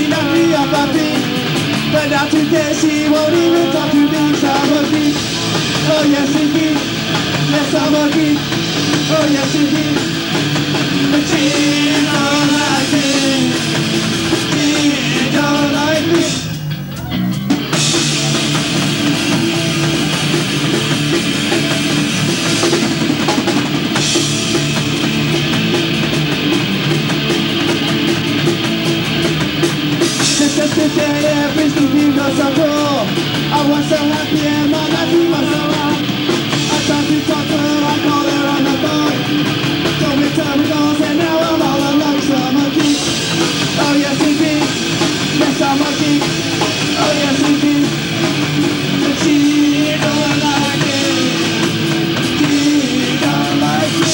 knocked me off my feet. But now today she won't even talk to me. I'm a geek. Oh yes indeed. Yes I'm a geek. Oh yes indeed. But she don't like me. She don't like me. Today everything feels so cool. I was so happy and my life was so wrong. I tried to talk to her, I called her on the phone. Told me terminals and now I'm all alone. So I'm a geek. Oh yes indeed. Yes I'm a geek. Oh yes indeed. But she don't like me. She don't like me.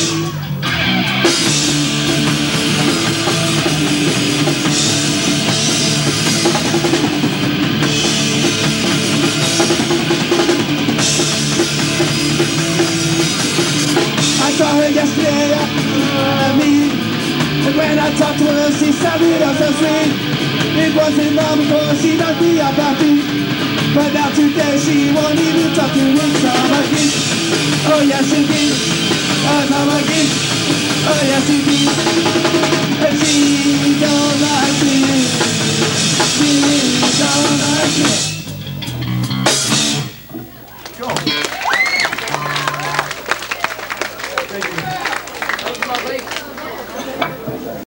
I saw her yesterday at me. And when I talked to her, she sounded oh so sweet. It wasn't long before she knocked me off my feet. But now today she won't even talk to me. So I'm a geek. Oh yes indeed. I'm a geek. Oh yes indeed. And she